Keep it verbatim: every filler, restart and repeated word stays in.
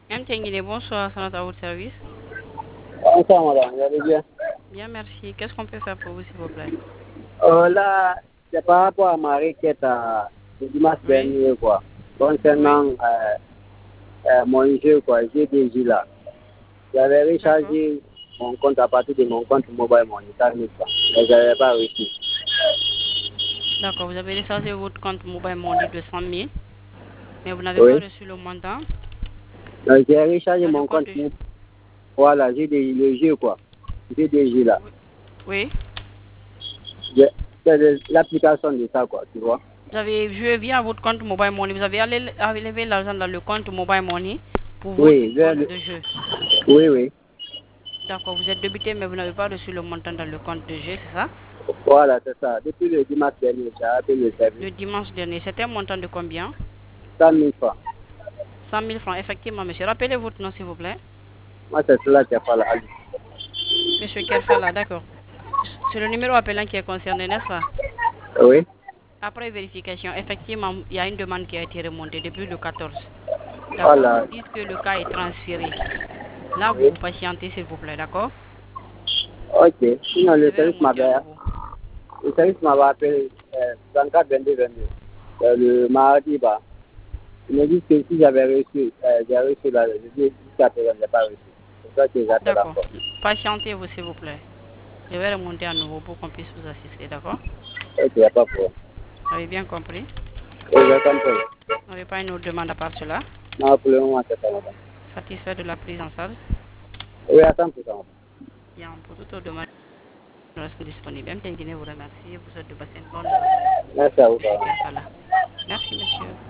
M. Tenguine, bonsoir, ça à votre service. Bonsoir madame, vous allez bien? Bien, merci. Qu'est-ce qu'on peut faire pour vous, s'il vous plaît? Euh, là, c'est par rapport à ma requête à, le dimanche Oui, dernier, quoi. oui, Concernant euh, euh, mon jeu, quoi, G D J là. J'avais d'accord. rechargé mon compte à partir de mon compte mobile money, ça mille francs. Mais je n'avais pas réussi. D'accord, vous avez déchargé votre compte mobile money de cent mille, mais vous n'avez pas Oui. reçu le montant Donc, j'ai rechargé dans le mon compte compte, de... mo- voilà, G D J, le jeu, quoi. G D J là. Oui, oui. Je- C'est de- l'application de ça, quoi, tu vois. Vous avez joué via votre compte mobile money. Vous avez allé enlevé l'argent dans le compte mobile money pour votre Oui, vers compte le- de jeu. oui, oui. D'accord, vous êtes débuté, mais vous n'avez pas reçu le montant dans le compte de jeu, c'est ça? Voilà, c'est ça. Depuis le dimanche dernier, j'ai appelé le service. Le dimanche dernier, c'était un montant de combien? cent mille francs. Cent mille francs, effectivement, monsieur. Rappelez votre nom, s'il vous plaît. Moi, c'est cela qui a fait la Monsieur Kerfala, d'accord. C'est le numéro appelant qui est concerné, n'est-ce pas? Oui. Après vérification, effectivement, il y a une demande qui a été remontée depuis le quatorze. D'accord? Voilà. Ils disent que le cas est transféré. Là, vous Oui. vous patientez, s'il vous plaît, d'accord? Ok. Sinon, Je le vais service remonter à m'avait, nouveau. le service m'avait appelé euh, vingt-quatre vingt-deux vingt-deux. Euh, le mardi, bah. Il me dit que si j'avais reçu, euh, j'ai reçu là, je dis jusqu'à présent, je n'ai pas reçu. C'est ça que j'appelle D'accord. encore. Patientez-vous, s'il vous plaît. Je vais remonter à nouveau pour qu'on puisse vous assister, d'accord? Ok, il n'y a pas de problème. Vous avez bien compris? Oui, j'ai compris. Vous n'avez pas une autre demande à part cela? Non, pour le moment, c'est ça, madame. Satisfait de la prise en charge? Oui, à cent pour cent. Bien, pour toute autre demande, nous restons disponibles. M. Tenguine vous remercie et vous souhaite de passer une bonne journée. Merci à vous, Monsieur madame. Kerfala. Merci, monsieur.